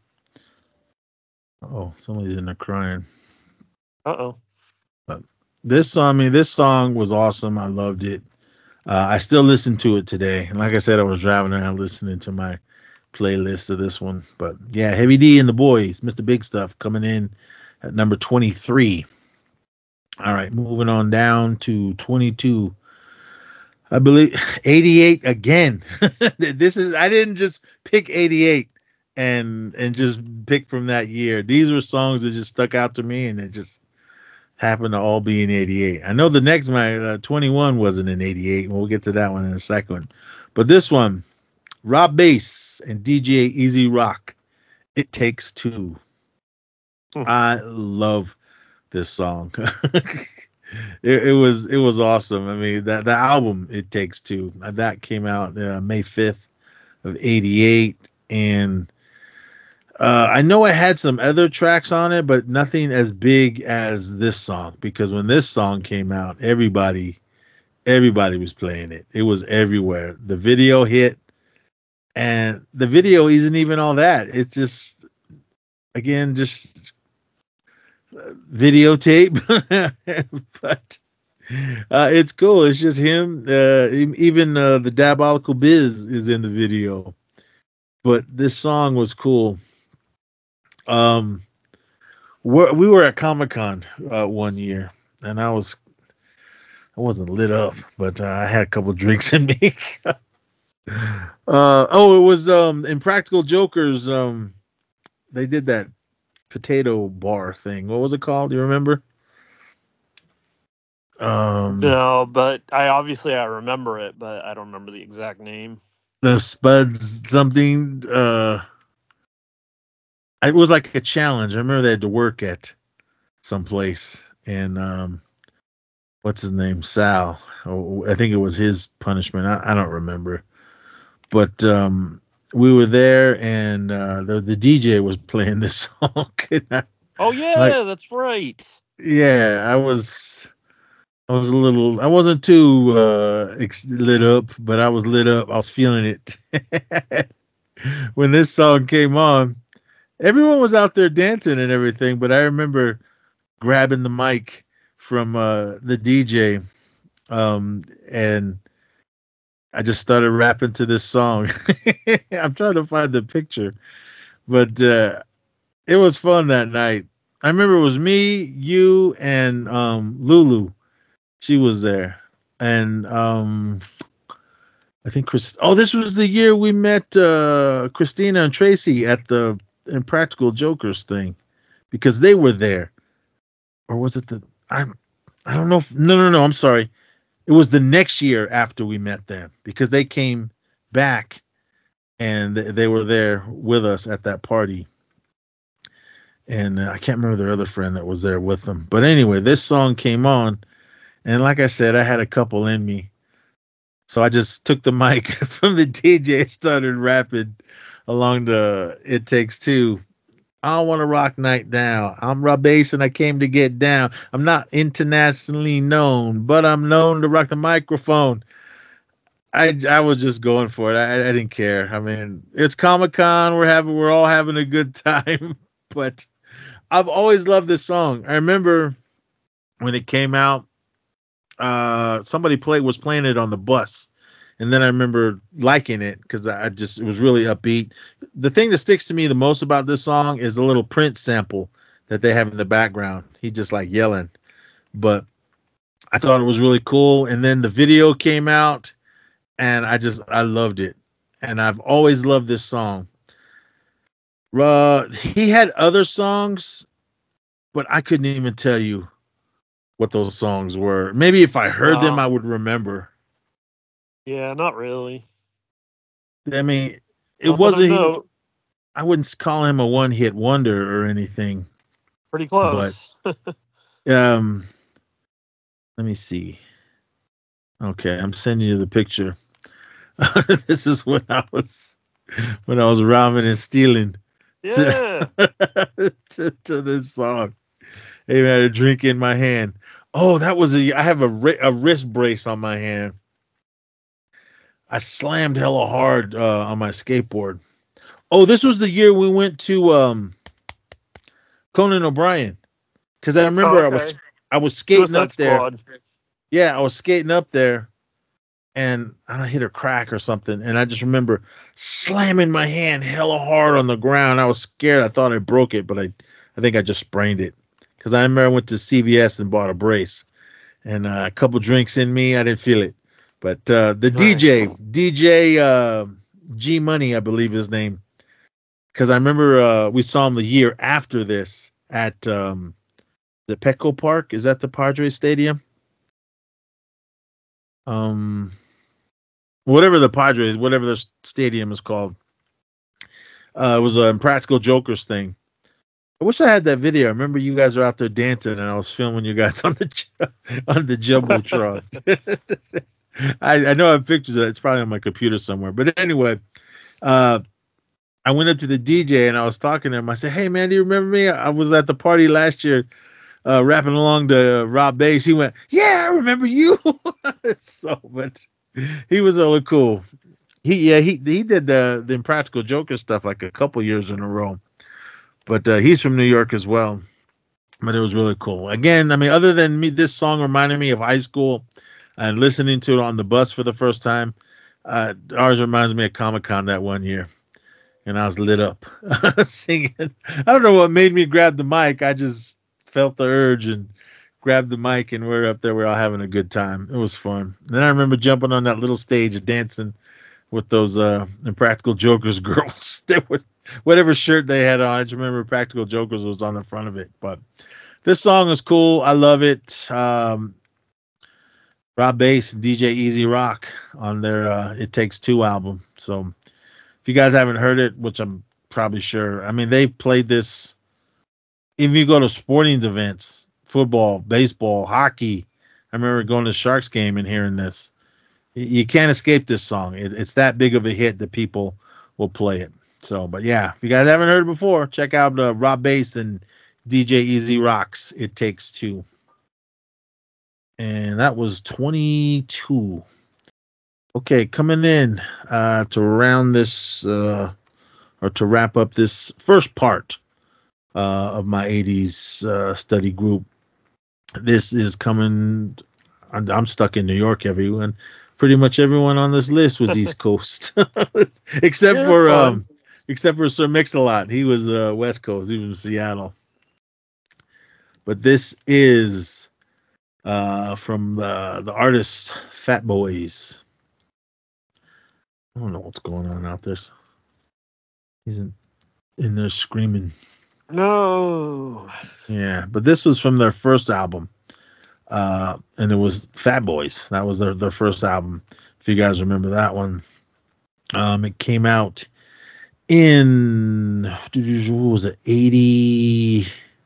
B: Oh, somebody's in there crying.
A: Uh oh.
B: But this song, I mean, this song was awesome. I loved it. Uh, I still listen to it today. And like I said, I was driving around listening to my playlist of this one. But yeah, Heavy D and the Boys, Mister Big Stuff, coming in at number twenty-three. All right, moving on down to twenty-two. I believe eighty-eight again. This is I didn't just pick eighty-eight and and just pick from that year. These were songs that just stuck out to me, and it just happened to all be in eighty-eight. I know the next my uh, twenty-one wasn't in eighty-eight, and we'll get to that one in a second. But this one, Rob Bass and D J Easy Rock, It Takes Two. Hmm. I love this song. it, it was it was awesome. I mean, that the album It Takes Two, that came out uh, May fifth of eighty-eight, and uh, I know it had some other tracks on it, but nothing as big as this song, because when this song came out, everybody everybody was playing it. It was everywhere. The video hit, and the video isn't even all that. It's just, again, just videotape, but uh, it's cool. It's just him. Uh, even uh, the Diabolical Biz is in the video, but this song was cool. Um, we're, we were at Comic-Con uh, one year, and I was I wasn't lit up, but uh, I had a couple drinks in me. uh, oh, it was um, Impractical Jokers. Um, they did that potato bar thing. What was it called? Do you remember? Um,
A: no, but I obviously I remember it, but I don't remember the exact name.
B: The Spuds something. Uh, it was like a challenge. I remember they had to work at some place, and um, what's his name? Sal. Oh, I think it was his punishment. I, I don't remember, but um, we were there, and uh, the the D J was playing this song. I,
A: oh yeah, like, that's right.
B: Yeah, I was. I was a little. I wasn't too uh, lit up, but I was lit up. I was feeling it when this song came on. Everyone was out there dancing and everything, but I remember grabbing the mic from uh, the D J, um, and I just started rapping to this song. I'm trying to find the picture, but uh, it was fun that night. I remember it was me, you, and um, Lulu. She was there, and um, I think Chris. Oh, this was the year we met uh, Christina and Tracy at the Impractical Jokers thing, because they were there. Or was it the? I I don't know. If, no, no, no. I'm sorry. It was the next year after we met them, because they came back, and they were there with us at that party. And uh, I can't remember their other friend that was there with them. But anyway, this song came on. And like I said, I had a couple in me. So I just took the mic from the D J and started rapping along the It Takes Two. I don't want to rock night down. I'm Rob Bass and I came to get down. I'm not internationally known, but I'm known to rock the microphone. I, I was just going for it. I, I didn't care. I mean, it's Comic-Con. We're having we're all having a good time. But I've always loved this song. I remember when it came out. Uh, somebody play was playing it on the bus, and then I remember liking it because I just it was really upbeat. The thing that sticks to me the most about this song is the little Prince sample that they have in the background. He just like yelling, but I thought it was really cool. And then the video came out, and I just I loved it, and I've always loved this song. Uh, he had other songs, but I couldn't even tell you what those songs were. Maybe if I heard wow. them, I would remember.
A: Yeah, not really.
B: I mean, it wasn't. He, I wouldn't call him a one-hit wonder or anything.
A: Pretty close.
B: But, um, let me see. Okay, I'm sending you the picture. This is when I was when I was robbing and stealing
A: Yeah.
B: to, to, to this song. Hey, man, I had a drink in my hand. Oh, that was a. I have a ri- a wrist brace on my hand. I slammed hella hard uh, on my skateboard. Oh, this was the year we went to um, Conan O'Brien because I
A: Oh,
B: remember I was
A: okay.
B: I was skating
A: Suicide
B: up there.
A: Squad.
B: Yeah, I was skating up there, and I hit a crack or something, and I just remember slamming my hand hella hard on the ground. I was scared. I thought I broke it, but I I think I just sprained it because I remember I went to C V S and bought a brace, and uh, a couple drinks in me, I didn't feel it. But uh, the
A: Right.
B: D J, D J uh, G Money, I believe his name, because I remember uh, we saw him the year after this at um, the Petco Park. Is that the Padres Stadium? Um, whatever the Padres, whatever the stadium is called. Uh, it was a Impractical Jokers thing. I wish I had that video. I remember you guys were out there dancing, and I was filming you guys on the on the jumbotron. I, I know I have pictures of it. It's probably on my computer somewhere. But anyway, uh, I went up to the D J and I was talking to him. I said, "Hey man, do you remember me? I was at the party last year, uh, rapping along to Rob Bass." He went, "Yeah, I remember you." So, but he was really cool. He yeah he he did the the Impractical Joker stuff like a couple years in a row. But uh, he's from New York as well. But it was really cool. Again, I mean, other than me, this song reminded me of high school and listening to it on the bus for the first time. Uh, ours reminds me of Comic Con that one year, and I was lit up singing. I don't know what made me grab the mic. I just felt the urge and grabbed the mic, and we're up there. We're all having a good time. It was fun. Then I remember jumping on that little stage and dancing with those uh, Impractical Jokers girls. They were whatever shirt they had on. I just remember Practical Jokers was on the front of it. But this song is cool. I love it. Um, Rob Bass and D J Easy Rock on their uh, It Takes Two album. So if you guys haven't heard it, which I'm probably sure, I mean, they played this. If you go to sporting events, football, baseball, hockey, I remember going to the Sharks game and hearing this. You can't escape this song. It, it's that big of a hit that people will play it. So, but yeah, if you guys haven't heard it before, check out uh, Rob Bass and D J Easy Rock's It Takes Two. And that was twenty-two. Okay, coming in uh, to round this, uh, or to wrap up this first part uh, of my eighties uh, study group. This is coming, I'm, I'm stuck in New York, everyone. Pretty much everyone on this list was East Coast, except
A: Yeah,
B: for
A: that's fine.
B: um, except for Sir Mix-a-Lot. He was uh, West Coast. He was in Seattle. But this is uh, from the the artist Fat Boys. I don't know what's going on out there. He's in, in there screaming.
A: No.
B: Yeah, but this was from their first album. Uh, and it was Fat Boys. That was their, their first album, if you guys remember that one. Um, it came out in, what was it, eighty,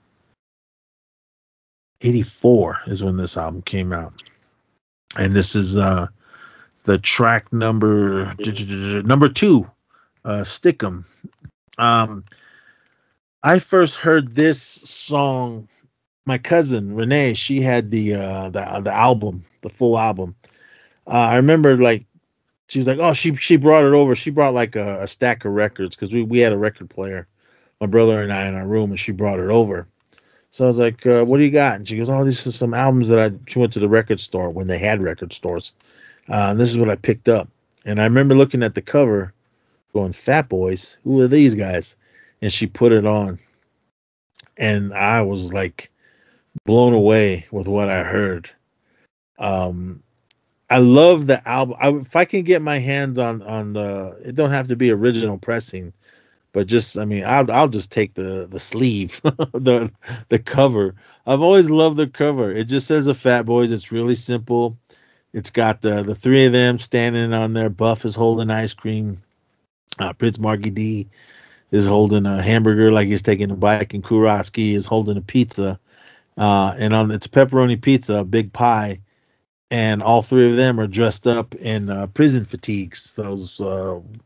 B: eighty-four is when this album came out. And this is uh, the track number, number two, uh, Stick 'em. Um, I first heard this song. My cousin Renee, she had the uh, the the album, the full album. Uh, I remember like she was like, oh, she she brought it over. She brought like a, a stack of records because we we had a record player, my brother and I in our room, and she brought it over. So I was like, uh, what do you got? And she goes, oh, these are some albums that I. She went to the record store when they had record stores. Uh, and this is what I picked up. And I remember looking at the cover, going, Fat Boys, who are these guys? And she put it on, and I was like blown away with what I heard. Um, I love the album. I, if I can get my hands on on the, it don't have to be original pressing, but just, I mean, I'll I'll just take the the sleeve, the the cover. I've always loved the cover. It just says the Fat Boys. It's really simple. It's got the the three of them standing on there. Buff is holding ice cream. Uh, Prince Marky D is holding a hamburger like he's taking a bite, and Kurosky is holding a pizza. Uh, and on it's a pepperoni pizza, a big pie, and all three of them are dressed up in uh, prison fatigues, those uh,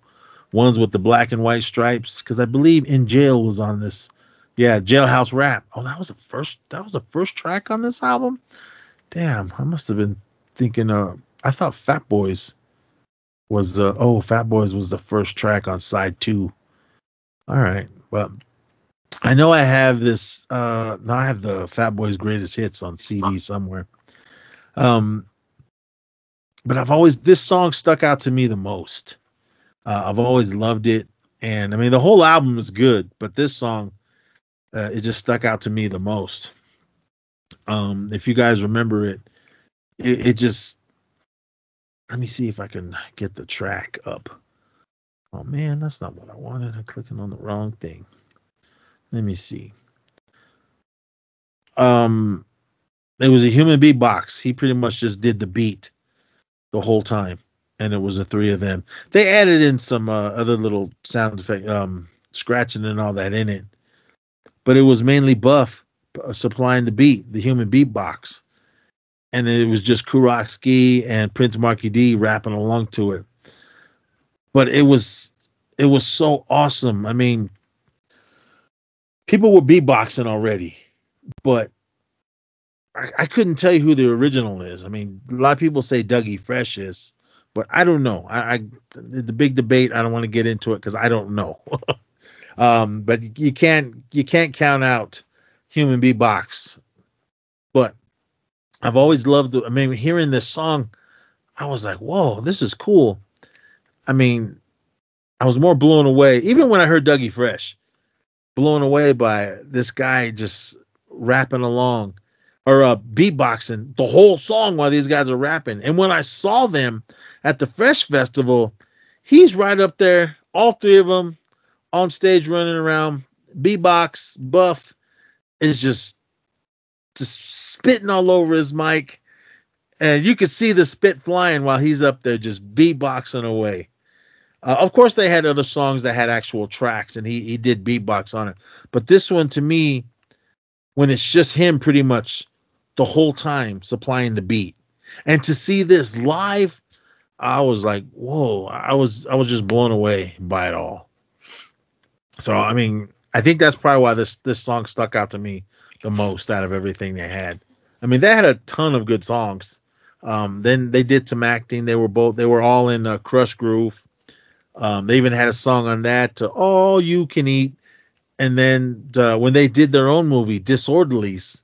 B: ones with the black and white stripes, because I believe In Jail was on this. Yeah, Jailhouse Rap. Oh, that was the first. That was the first track on this album. Damn, I must have been thinking. Uh, I thought Fat Boys was. Uh, oh, Fat Boys was the first track on side two. All right, well, I know I have this. Uh, now I have the Fat Boys Greatest Hits on C D somewhere. Um, but I've always this song stuck out to me the most. Uh, I've always loved it, and I mean the whole album is good, but this song. Uh, it just stuck out to me the most. Um, if you guys remember it, it, it just. Let me see if I can get the track up. Oh man, that's not what I wanted. I'm clicking on the wrong thing. Let me see. Um, it was a human beatbox. He pretty much just did the beat the whole time, and it was the three of them. They added in some uh, other little sound effect, um, scratching and all that in it. But it was mainly Buff uh, supplying the beat, the human beatbox. And it was just Kurosky and Prince Marky D rapping along to it. But it was it was so awesome. I mean, people were beatboxing already, but I, I couldn't tell you who the original is. I mean, a lot of people say Dougie Fresh is, but I don't know. I, I the big debate, I don't want to get into it because I don't know. Um, but you can't you can't count out human beatbox. But I've always loved the, I mean, hearing this song, I was like, whoa, this is cool. I mean, I was more blown away, even when I heard Dougie Fresh, blown away by this guy just rapping along or uh, beatboxing the whole song while these guys are rapping. And when I saw them at the Fresh Festival, he's right up there, all three of them. On stage running around, beatbox, Buff is just just spitting all over his mic, and you could see the spit flying while he's up there just beatboxing away. Uh, of course, they had other songs that had actual tracks, and he he did beatbox on it. But this one, to me, when it's just him pretty much the whole time supplying the beat, and to see this live, I was like, whoa! I was I was just blown away by it all. So, I mean, I think that's probably why this this song stuck out to me the most out of everything they had. I mean, they had a ton of good songs. Um, then they did some acting. They were both they were all in uh, Crush Groove. Um, they even had a song on that, uh, All You Can Eat. And then uh, when they did their own movie, Disorderlies,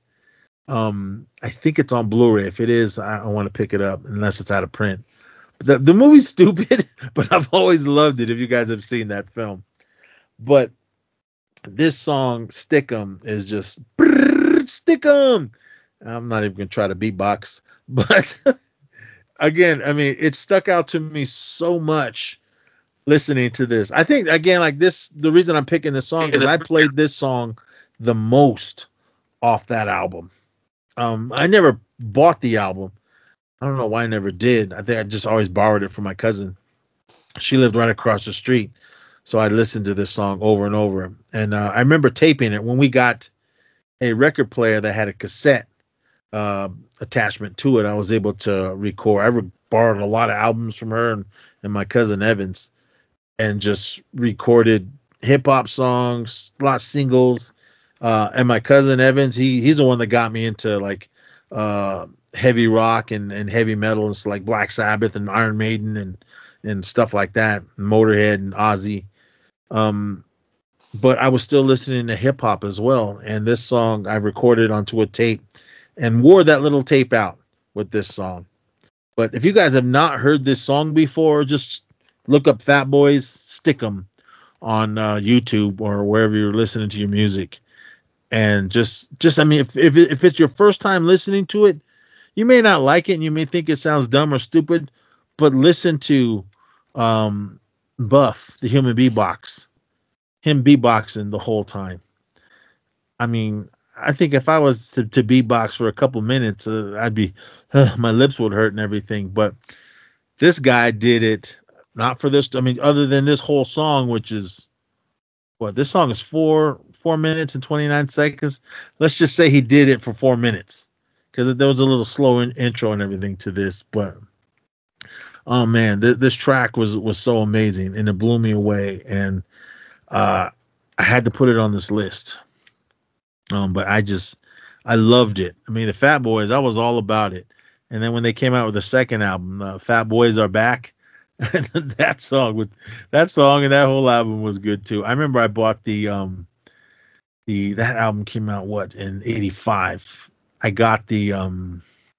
B: um, I think it's on Blu-ray. If it is, I, I want to pick it up unless it's out of print. The, the movie's stupid, but I've always loved it if you guys have seen that film. But this song, Stick 'em, is just Stick 'em. I'm not even going to try to beatbox. But again, I mean, it stuck out to me so much listening to this. I think, again, like this, the reason I'm picking this song is I played this song the most off that album. Um, I never bought the album. I don't know why I never did. I think I just always borrowed it from my cousin. She lived right across the street. So I listened to this song over and over. And uh, I remember taping it when we got a record player that had a cassette uh, attachment to it. I was able to record. I re- borrowed a lot of albums from her and, and my cousin Evans and just recorded hip hop songs, a lot of singles. Uh, and my cousin Evans, he he's the one that got me into like uh, heavy rock and, and heavy metal. It's like Black Sabbath and Iron Maiden and, and stuff like that. Motorhead and Ozzy. Um, but I was still listening to hip hop as well. And this song I recorded onto a tape and wore that little tape out with this song. But if you guys have not heard this song before, just look up Fat Boys, Stick 'em on uh, YouTube or wherever you're listening to your music. And just, just, I mean, if, if, if it's your first time listening to it, you may not like it and you may think it sounds dumb or stupid, but listen to, um, Buff, the human beatbox, him beatboxing the whole time. I mean, I think if I was to, to beatbox for a couple minutes, uh, I'd be, uh, my lips would hurt and everything. But this guy did it, not for this. I mean, other than this whole song, which is, what, this song is four, four minutes and twenty-nine seconds. Let's just say he did it for four minutes because there was a little slow in, intro and everything to this. But Oh man, th- this track was was so amazing and it blew me away, and uh, I had to put it on this list. Um, but I just I loved it. I mean, the Fat Boys, I was all about it. And then when they came out with the second album, uh, Fat Boys Are Back, that song with that song and that whole album was good too. I remember I bought the um the that album came out what in eighty-five. I got the um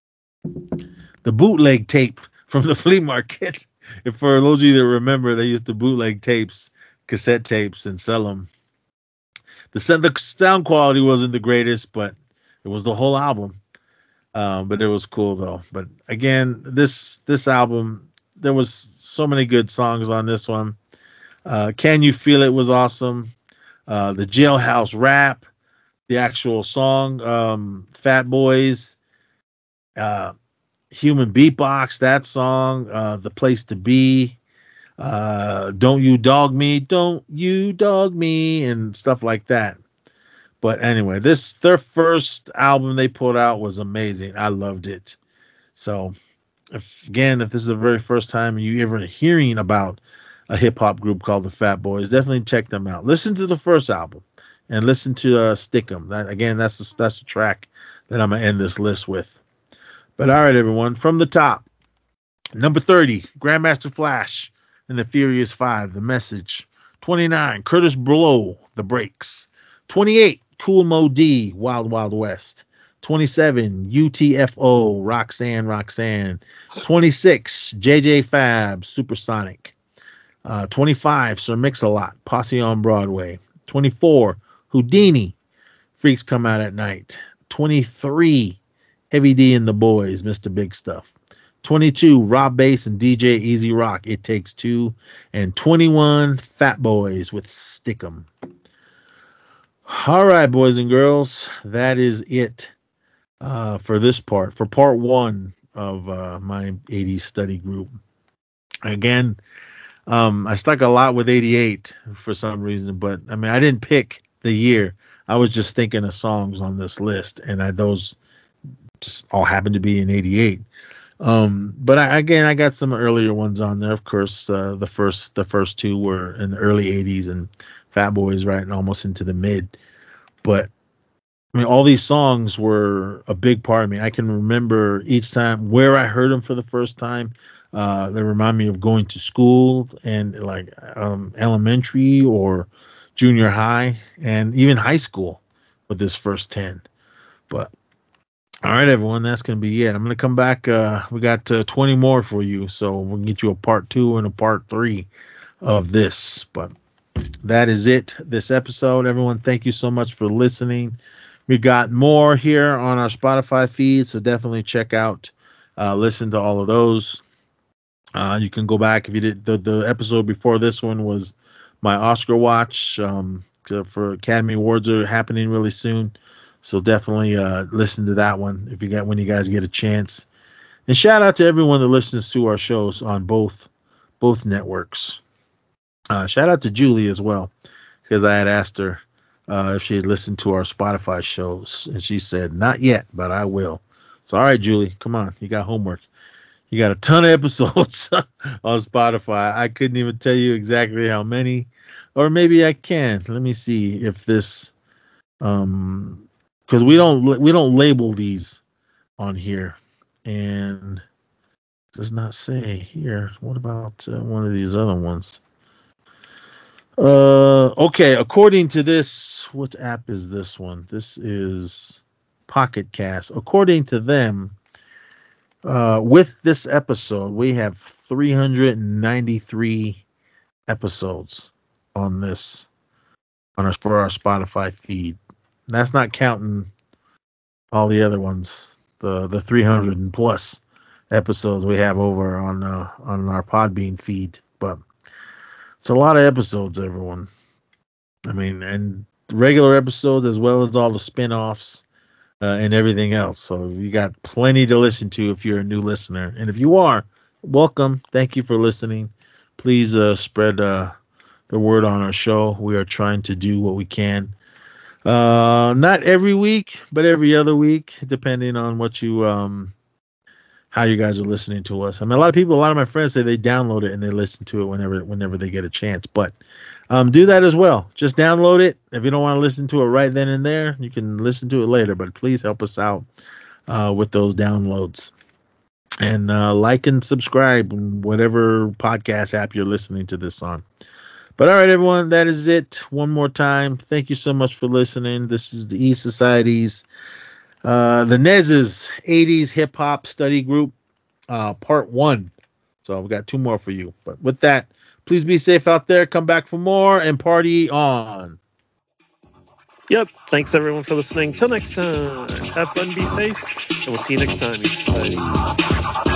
B: the bootleg tape from the flea market. If for those of you that remember, they used to bootleg tapes, cassette tapes, and sell them. The sound, the sound quality wasn't the greatest, but it was the whole album. Um, but it was cool though. But again, this this album, there was so many good songs on this one. Uh, Can You Feel It was awesome. Uh, the Jailhouse Rap, the actual song, um, Fat Boys, uh, Human Beatbox, that song, uh, The Place to Be, uh, Don't You Dog Me, Don't You Dog Me, and stuff like that. But anyway, this their first album they put out was amazing. I loved it. So, if, again, if this is the very first time you ever hearing about a hip hop group called the Fat Boys, definitely check them out. Listen to the first album and listen to uh, Stick 'em. That again, that's the, that's the track that I'm gonna end this list with. But all right, everyone, from the top, number thirty, Grandmaster Flash and the Furious Five, The Message. twenty-nine, Curtis Blow, The Breaks. twenty-eight, Kool Moe Dee, Wild Wild West. twenty-seven, U T F O, Roxanne Roxanne. twenty-six, J J Fab, Supersonic. Uh, twenty-five, Sir Mix-a-Lot, Posse on Broadway. twenty-four, Houdini, Freaks Come Out at Night. twenty-three, Heavy D and the Boys, Mister Big Stuff. twenty-two, Rob Bass and D J Easy Rock, It Takes Two. And twenty-one, Fat Boys with Stick 'em. All right, boys and girls, that is it uh, for this part, for part one of uh, my eighties study group. Again, um, I stuck a lot with eighty-eight for some reason, but I mean, I didn't pick the year. I was just thinking of songs on this list, and I, those just all happened to be in eighty-eight. Um, but I, again, I got some earlier ones on there. Of course, uh, the first the first two were in the early eighties, and Fat Boys right almost into the mid. But I mean, all these songs were a big part of me. I can remember each time where I heard them for the first time. Uh, they remind me of going to school and like um, elementary or junior high and even high school with this first ten. But all right, everyone, that's going to be it. I'm going to come back. Uh, we got uh, twenty more for you, so we'll get you a part two and a part three of this. But that is it, this episode. Everyone, thank you so much for listening. We got more here on our Spotify feed, so definitely check out, uh, listen to all of those. Uh, you can go back if you did. The, the episode before this one was my Oscar watch um, to, for Academy Awards are happening really soon. So definitely uh, listen to that one if you got when you guys get a chance. And shout out to everyone that listens to our shows on both both networks. Uh, shout out to Julie as well, because I had asked her uh, if she had listened to our Spotify shows, and she said not yet, but I will. So all right, Julie, come on, you got homework. You got a ton of episodes on Spotify. I couldn't even tell you exactly how many, or maybe I can. Let me see if this, um, because we don't we don't label these on here, and it does not say here. What about uh, one of these other ones? Uh, okay. According to this, what app is this one? This is Pocket Cast. According to them, uh, with this episode, we have three hundred ninety-three episodes on this on our for our Spotify feed. And that's not counting all the other ones, the the three hundred and plus episodes we have over on uh, on our Podbean feed, but. It's a lot of episodes, everyone. I mean, and regular episodes as well as all the spin-offs uh, and everything else. So you got plenty to listen to if you're a new listener. And if you are, welcome. Thank you for listening. Please uh, spread uh, the word on our show. We are trying to do what we can. Uh, not every week, but every other week, depending on what you, um, how you guys are listening to us. I mean, a lot of people, a lot of my friends say they download it and they listen to it whenever whenever they get a chance. But um, do that as well. Just download it. If you don't want to listen to it right then and there, you can listen to it later. But please help us out uh, with those downloads. And uh, like and subscribe in whatever podcast app you're listening to this on. But all right, everyone, that is it. One more time, thank you so much for listening. This is the E Society's, uh, the Nez's eighties Hip Hop Study Group, uh, Part One. So we've got two more for you. But with that, please be safe out there. Come back for more and party on.
A: Yep. Thanks everyone for listening. Till next time. Have fun, be safe, and we'll see you next time, E Society.